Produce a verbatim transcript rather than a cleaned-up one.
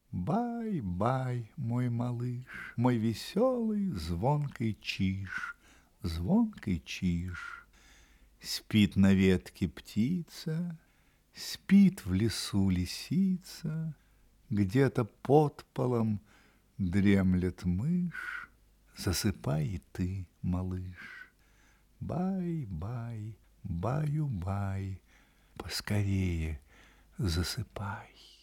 Бай-бай, мой малыш, мой веселый звонкий чиж, звонкий чиж. Спит на ветке птица, спит в лесу лисица, где-то под полом дремлет мышь. Засыпай и ты, малыш. Бай-бай, баю-бай, поскорее засыпай.